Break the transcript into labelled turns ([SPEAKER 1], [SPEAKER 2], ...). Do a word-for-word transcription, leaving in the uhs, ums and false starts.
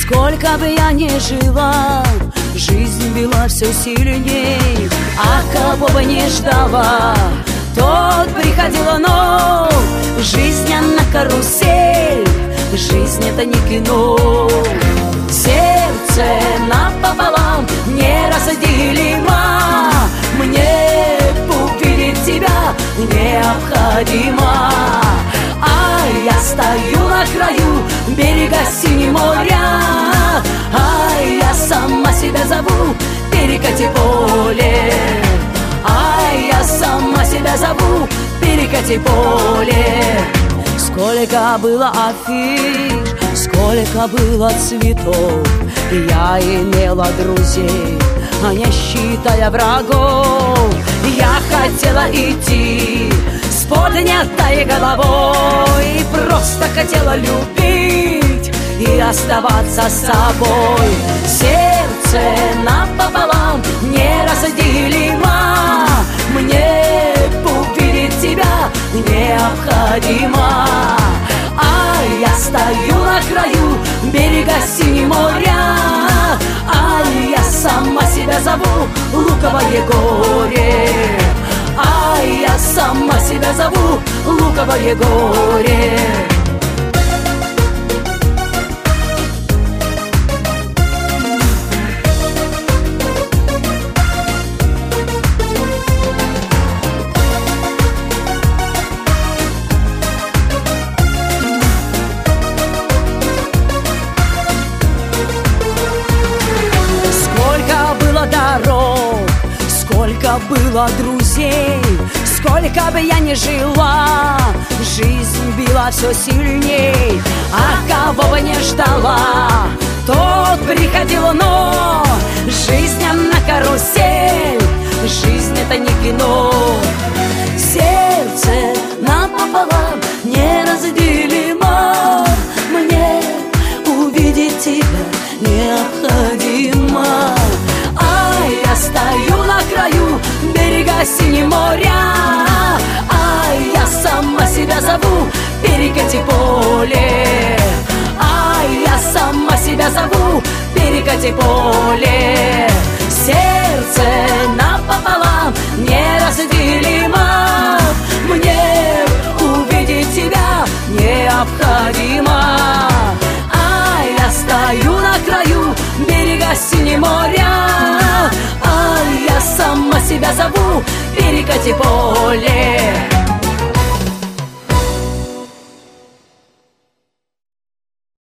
[SPEAKER 1] Сколько бы я ни жила, жизнь била все сильней, а кого бы не ждала, тот приходила, но жизнь она карусель, жизнь это не кино. Сердце напополам неразделимо, мне увидеть тебя необходимо. А я стою на краю берега синего моря, а я сама себя зову перекати поле. А я сама себя зову перекати поле. Сколько было афиш, сколько было цветов, я имела друзей, а не считая врагов. Я хотела идти с поднятой головой, просто хотела любить и оставаться с собой. Сердце напополам неразделимо, мне увидеть тебя необходимо. А я стою на краю берега синего моря, а я сама себя зову луковое горе. А я сама себя зову луковое горе. Сколько было друзей, сколько бы я ни жила, жизнь била все сильней, а кого бы не ждала, тот приходил, но жизнь она карусель, жизнь это не кино. Сердце напополам неразделимо, мне увидеть тебя необходимо. А я стою на краю берега синего моря, а я сама себя зову перекати поле. А я сама себя зову перекати поле. Сердце напополам неразделимо, мне увидеть тебя необходимо. А я стою на краю берега синего моря, а я сама себя зову перекати поле.